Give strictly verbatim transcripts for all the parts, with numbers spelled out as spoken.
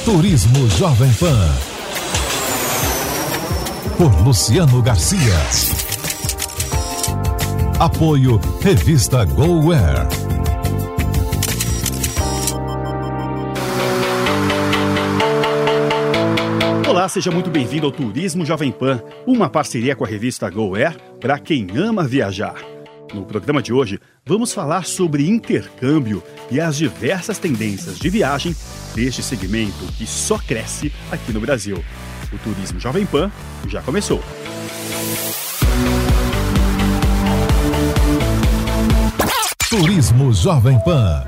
Turismo Jovem Pan. Por Luciano Garcia. Apoio Revista GoWare. Olá, seja muito bem-vindo ao Turismo Jovem Pan, uma parceria com a revista GoWare para quem ama viajar. No programa de hoje, vamos falar sobre intercâmbio e as diversas tendências de viagem deste segmento que só cresce aqui no Brasil. O Turismo Jovem Pan já começou. Turismo Jovem Pan.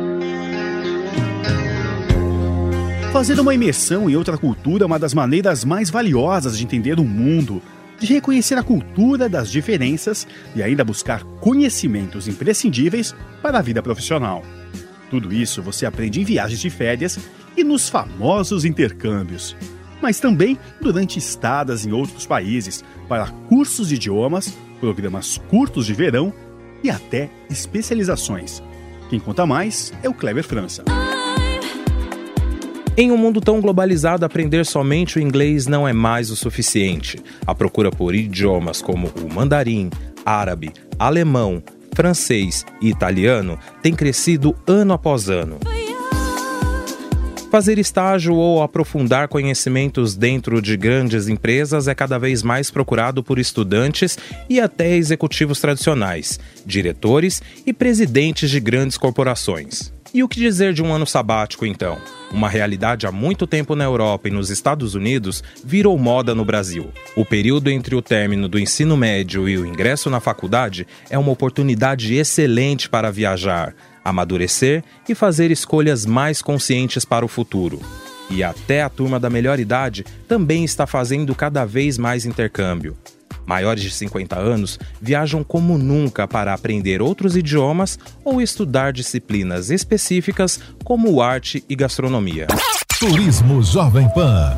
Fazer uma imersão em outra cultura é uma das maneiras mais valiosas de entender o mundo, de reconhecer a cultura das diferenças e ainda buscar conhecimentos imprescindíveis para a vida profissional. Tudo isso você aprende em viagens de férias e nos famosos intercâmbios, mas também durante estadas em outros países, para cursos de idiomas, programas curtos de verão e até especializações. Quem conta mais é o Kleber França. Em um mundo tão globalizado, aprender somente o inglês não é mais o suficiente. A procura por idiomas como o mandarim, árabe, alemão, francês e italiano tem crescido ano após ano. Fazer estágio ou aprofundar conhecimentos dentro de grandes empresas é cada vez mais procurado por estudantes e até executivos tradicionais, diretores e presidentes de grandes corporações. E o que dizer de um ano sabático, então? Uma realidade há muito tempo na Europa e nos Estados Unidos virou moda no Brasil. O período entre o término do ensino médio e o ingresso na faculdade é uma oportunidade excelente para viajar, amadurecer e fazer escolhas mais conscientes para o futuro. E até a turma da melhor idade também está fazendo cada vez mais intercâmbio. Maiores de cinquenta anos viajam como nunca para aprender outros idiomas ou estudar disciplinas específicas como arte e gastronomia. Turismo Jovem Pan.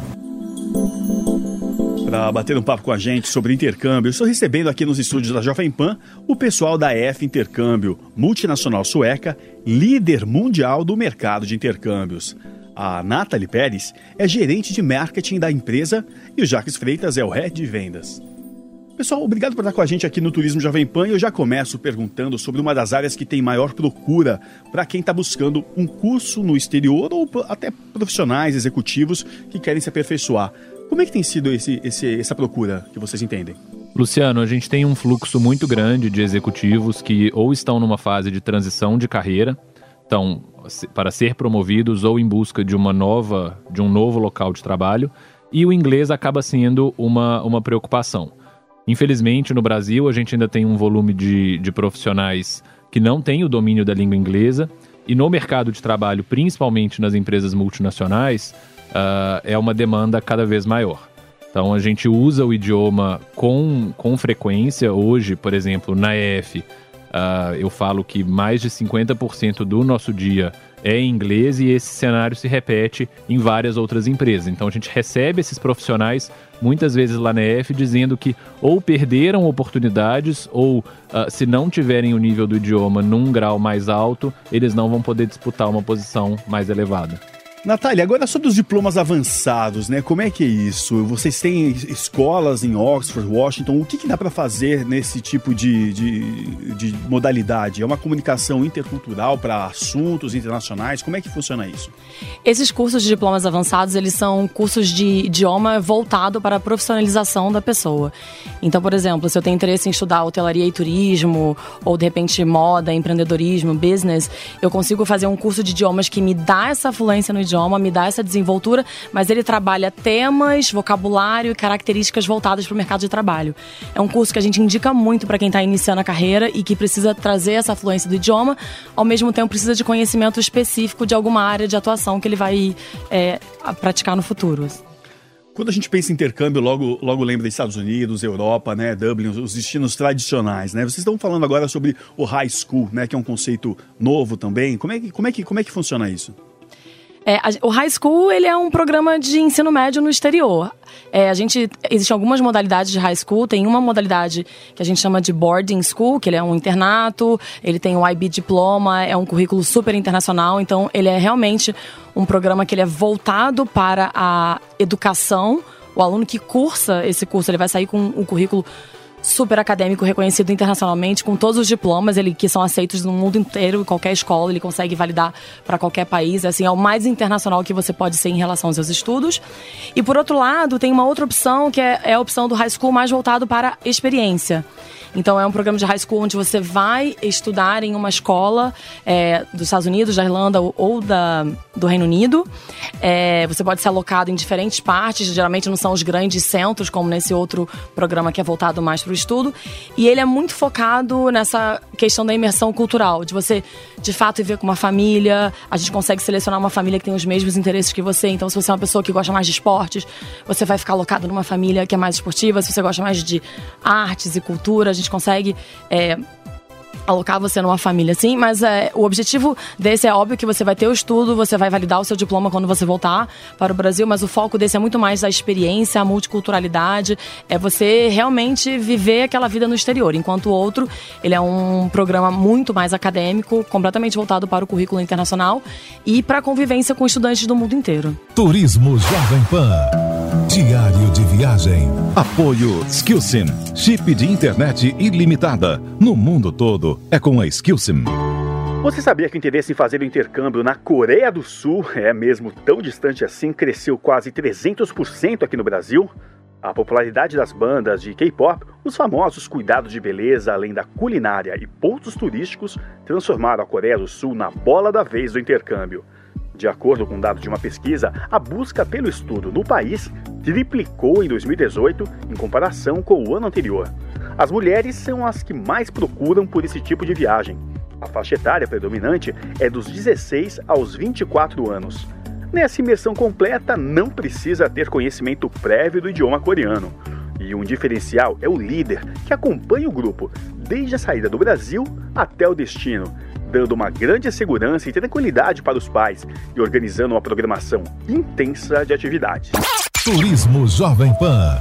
Para bater um papo com a gente sobre intercâmbio, estou recebendo aqui nos estúdios da Jovem Pan o pessoal da F Intercâmbio, multinacional sueca, líder mundial do mercado de intercâmbios. A Nathalie Pérez é gerente de marketing da empresa e o Jacques Freitas é o head de vendas. Pessoal, obrigado por estar com a gente aqui no Turismo Jovem Pan. Eu já começo perguntando sobre uma das áreas que tem maior procura para quem está buscando um curso no exterior ou até profissionais, executivos que querem se aperfeiçoar. Como é que tem sido esse, esse, essa procura que vocês entendem? Luciano, a gente tem um fluxo muito grande de executivos que ou estão numa fase de transição de carreira, então, para ser promovidos ou em busca de uma nova, de um novo local de trabalho, e o inglês acaba sendo uma, uma preocupação. Infelizmente, no Brasil, a gente ainda tem um volume de, de profissionais que não têm o domínio da língua inglesa e no mercado de trabalho, principalmente nas empresas multinacionais, uh, é uma demanda cada vez maior. Então, a gente usa o idioma com, com frequência. Hoje, por exemplo, na E F, uh, eu falo que mais de cinquenta por cento do nosso dia é em inglês e esse cenário se repete em várias outras empresas. Então a gente recebe esses profissionais muitas vezes lá na E F dizendo que ou perderam oportunidades ou uh, se não tiverem o nível do idioma num grau mais alto, eles não vão poder disputar uma posição mais elevada. Nathalie, agora sobre os diplomas avançados, né? Como é que é isso? Vocês têm escolas em Oxford, Washington, o que, que dá para fazer nesse tipo de, de, de modalidade? É uma comunicação intercultural para assuntos internacionais? Como é que funciona isso? Esses cursos de diplomas avançados, eles são cursos de idioma voltado para a profissionalização da pessoa. Então, por exemplo, se eu tenho interesse em estudar hotelaria e turismo, ou de repente moda, empreendedorismo, business, eu consigo fazer um curso de idiomas que me dá essa fluência no idioma, me dá essa desenvoltura, mas ele trabalha temas, vocabulário e características voltadas para o mercado de trabalho. É um curso que a gente indica muito para quem está iniciando a carreira e que precisa trazer essa fluência do idioma, ao mesmo tempo precisa de conhecimento específico de alguma área de atuação que ele vai é, praticar no futuro. Quando a gente pensa em intercâmbio, logo, logo lembra dos Estados Unidos, Europa, né, Dublin, os destinos tradicionais, né? Vocês estão falando agora sobre o high school, né, que é um conceito novo também. Como é que, como é que, como é que funciona isso? É, a, o High School, ele é um programa de ensino médio no exterior. É, a gente, existem algumas modalidades de High School. Tem uma modalidade que a gente chama de Boarding School, que ele é um internato. Ele tem o I B Diploma, é um currículo super internacional. Então, ele é realmente um programa que ele é voltado para a educação. O aluno que cursa esse curso, ele vai sair com um currículo super acadêmico, reconhecido internacionalmente, com todos os diplomas ele, que são aceitos no mundo inteiro, em qualquer escola, ele consegue validar para qualquer país. Assim, é o mais internacional que você pode ser em relação aos seus estudos. E, por outro lado, tem uma outra opção, que é, é a opção do High School mais voltado para experiência. Então, é um programa de High School onde você vai estudar em uma escola é, dos Estados Unidos, da Irlanda ou, ou da, do Reino Unido. É, você pode ser alocado em diferentes partes, geralmente não são os grandes centros, como nesse outro programa que é voltado mais para o estudo. E ele é muito focado nessa questão da imersão cultural, de você, de fato, viver com uma família. A gente consegue selecionar uma família que tem os mesmos interesses que você. Então, se você é uma pessoa que gosta mais de esportes, você vai ficar alocado numa família que é mais esportiva. Se você gosta mais de artes e cultura, a gente consegue é, alocar você numa família, assim, mas é, o objetivo desse é óbvio que você vai ter o estudo, você vai validar o seu diploma quando você voltar para o Brasil, mas o foco desse é muito mais a experiência, a multiculturalidade, é você realmente viver aquela vida no exterior, enquanto o outro, ele é um programa muito mais acadêmico, completamente voltado para o currículo internacional e para a convivência com estudantes do mundo inteiro. Turismo Jovem Pan. Diário de viagem. Apoio Skillsim. Chip de internet ilimitada. No mundo todo é com a Skillsim. Você sabia que o interesse em fazer o intercâmbio na Coreia do Sul, é mesmo tão distante assim, cresceu quase trezentos por cento aqui no Brasil? A popularidade das bandas de K-pop, os famosos cuidados de beleza, além da culinária e pontos turísticos, transformaram a Coreia do Sul na bola da vez do intercâmbio. De acordo com dados de uma pesquisa, a busca pelo estudo no país triplicou em dois mil e dezoito em comparação com o ano anterior. As mulheres são as que mais procuram por esse tipo de viagem. A faixa etária predominante é dos dezesseis aos vinte e quatro anos. Nessa imersão completa, não precisa ter conhecimento prévio do idioma coreano. E um diferencial é o líder, que acompanha o grupo desde a saída do Brasil até o destino, dando uma grande segurança e tranquilidade para os pais e organizando uma programação intensa de atividades. Turismo Jovem Pan.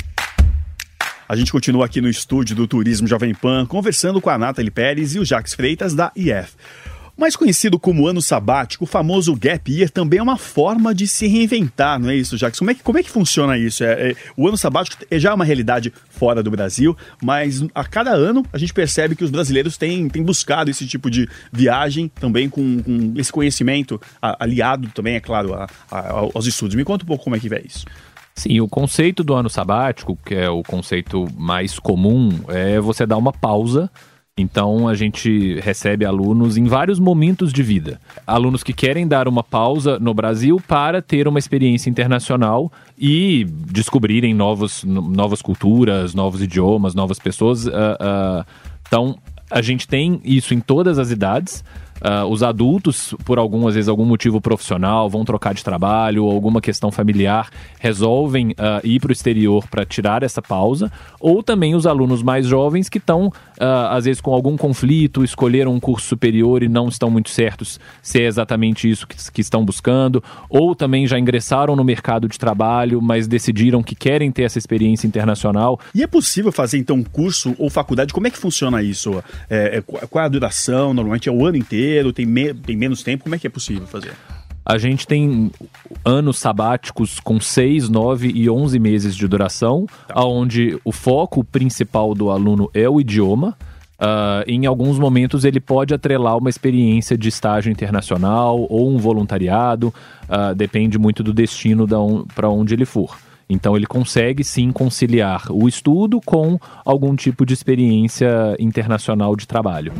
A gente continua aqui no estúdio do Turismo Jovem Pan, conversando com a Nathalie Pérez e o Jacques Freitas, da I F. Mais conhecido como ano sabático, o famoso Gap Year também é uma forma de se reinventar, não é isso, Jacques? Como é que, como é que funciona isso? É, é, o ano sabático é já uma realidade fora do Brasil, mas a cada ano a gente percebe que os brasileiros têm, têm buscado esse tipo de viagem também com, com esse conhecimento aliado também, é claro, a, a, aos estudos. Me conta um pouco como é que é isso. Sim, o conceito do ano sabático, que é o conceito mais comum, é você dar uma pausa. Então, a gente recebe alunos em vários momentos de vida. Alunos que querem dar uma pausa no Brasil para ter uma experiência internacional e descobrirem novos, novas culturas, novos idiomas, novas pessoas. Uh, uh, então, a gente tem isso em todas as idades. Uh, os adultos, por algum, às vezes, algum motivo profissional, vão trocar de trabalho ou alguma questão familiar, resolvem uh, ir para o exterior para tirar essa pausa, ou também os alunos mais jovens que estão, uh, às vezes, com algum conflito, escolheram um curso superior e não estão muito certos se é exatamente isso que, que estão buscando, ou também já ingressaram no mercado de trabalho, mas decidiram que querem ter essa experiência internacional. E é possível fazer, então, um curso ou faculdade? Como é que funciona isso? É, é, qual é a duração? Normalmente é o ano inteiro? Tem, me, tem menos tempo? Como é que é possível fazer? A gente tem anos sabáticos com seis, nove e onze meses de duração, tá. Onde o foco principal do aluno é o idioma. Uh, em alguns momentos ele pode atrelar uma experiência de estágio internacional ou um voluntariado, uh, depende muito do destino da on, para onde ele for. Então ele consegue sim conciliar o estudo com algum tipo de experiência internacional de trabalho.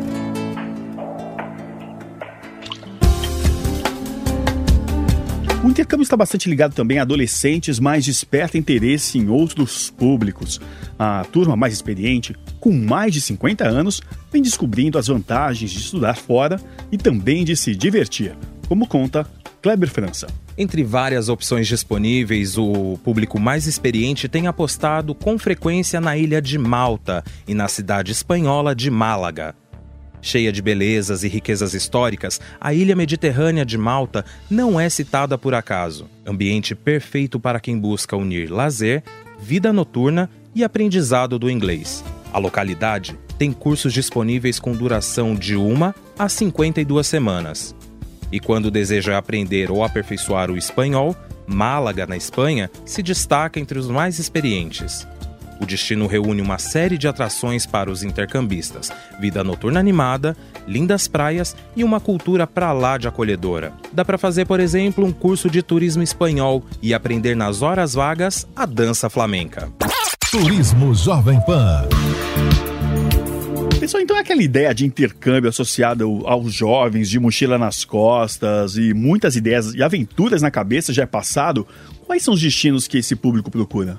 O intercâmbio está bastante ligado também a adolescentes, mas desperta interesse em outros públicos. A turma mais experiente, com mais de cinquenta anos, vem descobrindo as vantagens de estudar fora e também de se divertir, como conta Kleber França. Entre várias opções disponíveis, o público mais experiente tem apostado com frequência na ilha de Malta e na cidade espanhola de Málaga. Cheia de belezas e riquezas históricas, a ilha mediterrânea de Malta não é citada por acaso. Ambiente perfeito para quem busca unir lazer, vida noturna e aprendizado do inglês. A localidade tem cursos disponíveis com duração de uma a cinquenta e duas semanas. E quando deseja aprender ou aperfeiçoar o espanhol, Málaga, na Espanha, se destaca entre os mais experientes. O destino reúne uma série de atrações para os intercambistas, vida noturna animada, lindas praias e uma cultura pra lá de acolhedora. Dá para fazer, por exemplo, um curso de turismo espanhol e aprender nas horas vagas a dança flamenca. Turismo Jovem Pan. Pessoal, então é aquela ideia de intercâmbio associada aos jovens, de mochila nas costas e muitas ideias e aventuras na cabeça já é passado. Quais são os destinos que esse público procura?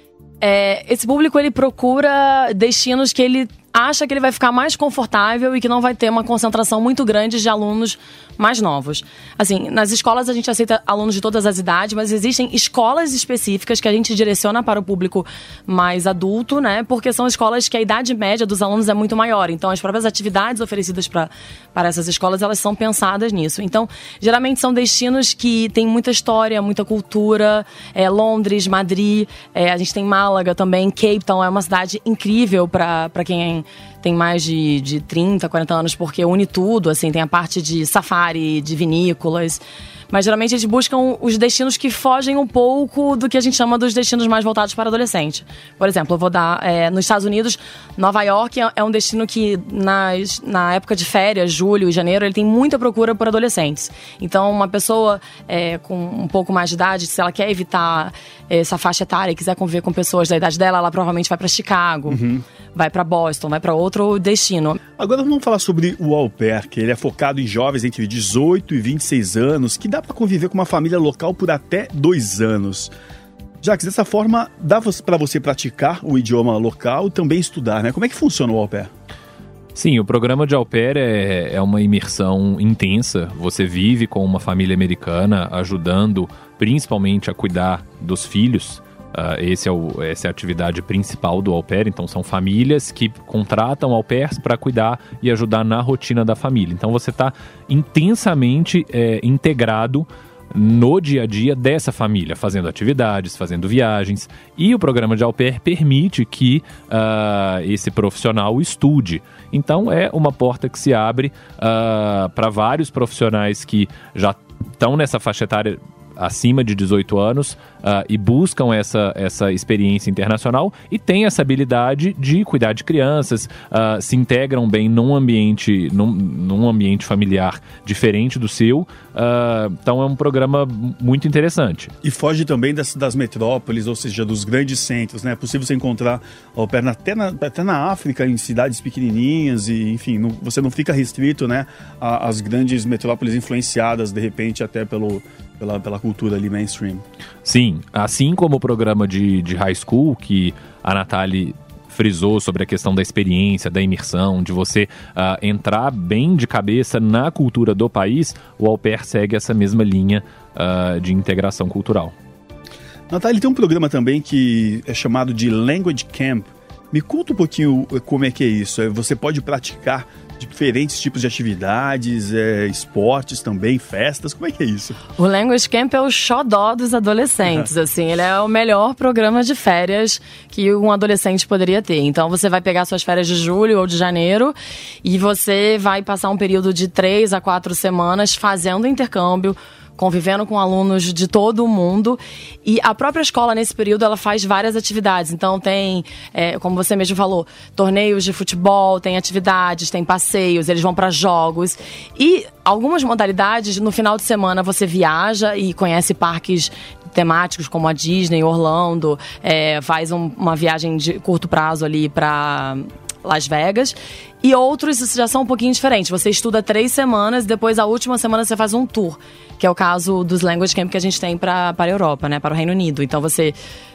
É, esse público, ele procura destinos que ele acha que ele vai ficar mais confortável e que não vai ter uma concentração muito grande de alunos mais novos. Assim, nas escolas a gente aceita alunos de todas as idades, mas existem escolas específicas que a gente direciona para o público mais adulto, né? Porque são escolas que a idade média dos alunos é muito maior. Então, as próprias atividades oferecidas pra, para essas escolas, elas são pensadas nisso. Então, geralmente são destinos que têm muita história, muita cultura. É, Londres, Madrid, é, a gente tem Málaga também, Cape Town é uma cidade incrível para para quem tem mais de, de trinta, quarenta anos, porque une tudo, assim, tem a parte de safari, de vinícolas. Mas geralmente eles buscam os destinos que fogem um pouco do que a gente chama dos destinos mais voltados para adolescente. Por exemplo, eu vou dar, é, nos Estados Unidos, Nova York é, é um destino que nas, na época de férias, julho e janeiro, ele tem muita procura por adolescentes. Então, uma pessoa é, com um pouco mais de idade, se ela quer evitar essa faixa etária e quiser conviver com pessoas da idade dela, ela provavelmente vai para Chicago, uhum. vai para Boston, vai para outro destino. Agora vamos falar sobre o au pair, que ele é focado em jovens entre dezoito e vinte e seis anos, que dá para conviver com uma família local por até dois anos. Jacques, dessa forma, dá para você praticar o idioma local e também estudar, né? Como é que funciona o au pair? Sim, o programa de au pair é, é uma imersão intensa. Você vive com uma família americana, ajudando principalmente a cuidar dos filhos. Uh, esse é o, essa é a atividade principal do au pair. Então, são famílias que contratam au pairs para cuidar e ajudar na rotina da família. Então, você está intensamente é, integrado no dia a dia dessa família, fazendo atividades, fazendo viagens. E o programa de au pair permite que uh, esse profissional estude. Então, é uma porta que se abre uh, para vários profissionais que já estão nessa faixa etária acima de dezoito anos uh, e buscam essa, essa experiência internacional e têm essa habilidade de cuidar de crianças, uh, se integram bem num ambiente, num, num ambiente familiar diferente do seu. Uh, então é um programa muito interessante. E foge também das, das metrópoles, ou seja, dos grandes centros, né? É possível você encontrar au pair até na, até na África, em cidades pequenininhas e, enfim, não, você não fica restrito, né, às grandes metrópoles influenciadas, de repente, até pelo... Pela, pela cultura ali mainstream. Sim, assim como o programa de, de high school, que a Nathalie frisou sobre a questão da experiência, da imersão, de você uh, entrar bem de cabeça na cultura do país, o au pair segue essa mesma linha uh, de integração cultural. Nathalie, tem um programa também que é chamado de Language Camp. Me conta um pouquinho como é que é isso. Você pode praticar diferentes tipos de atividades, é, esportes também, festas, como é que é isso? O Language Camp é o xodó dos adolescentes, assim, ele é o melhor programa de férias que um adolescente poderia ter. Então você vai pegar suas férias de julho ou de janeiro e você vai passar um período de três a quatro semanas fazendo intercâmbio, convivendo com alunos de todo o mundo. E a própria escola, nesse período, ela faz várias atividades. Então, tem, é, como você mesmo falou, torneios de futebol, tem atividades, tem passeios, eles vão para jogos. E algumas modalidades, no final de semana, você viaja e conhece parques temáticos, como a Disney, Orlando, é, faz um, uma viagem de curto prazo ali para Las Vegas. E outros já são um pouquinho diferentes. Você estuda três semanas, depois a última semana você faz um tour, que é o caso dos Language Camp que a gente tem para a Europa, né, para o Reino Unido. Então você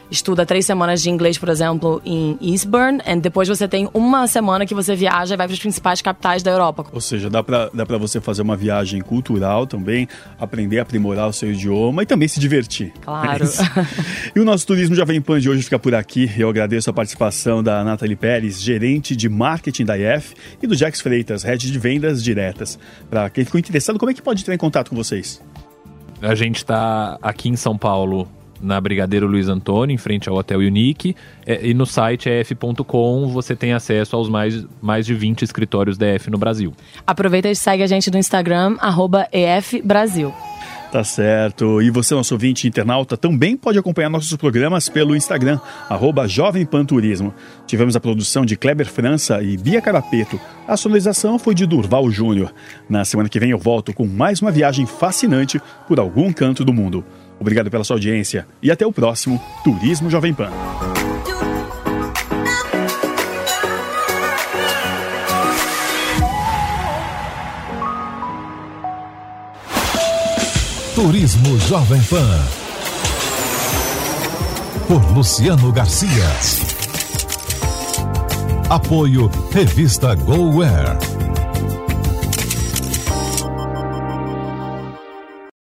estuda três semanas de inglês, por exemplo, em Eastbourne, e depois você tem uma semana que você viaja e vai para as principais capitais da Europa. Ou seja, dá para dá para você fazer uma viagem cultural também, aprender a aprimorar o seu idioma e também se divertir. Claro. É e o nosso Turismo Jovem Pan de hoje fica por aqui. Eu agradeço a participação da Nathalie Pérez, gerente de marketing da I F, e do Jax Freitas, head de vendas diretas. Para quem ficou interessado, como é que pode entrar em contato com vocês? A gente está aqui em São Paulo, na Brigadeiro Luiz Antônio, em frente ao Hotel Unique, e no site e f ponto com você tem acesso aos mais, mais de vinte escritórios da E F no Brasil. Aproveita e segue a gente no Instagram, arroba E F Brasil. Tá certo. E você, nosso ouvinte internauta, também pode acompanhar nossos programas pelo Instagram, arroba Jovem Pan Turismo. Tivemos a produção de Kleber França e Bia Carapeto. A sonorização foi de Durval Júnior. Na semana que vem eu volto com mais uma viagem fascinante por algum canto do mundo. Obrigado pela sua audiência e até o próximo Turismo Jovem Pan. Turismo Jovem Pan. Por Luciano Garcia. Apoio Revista GoWare.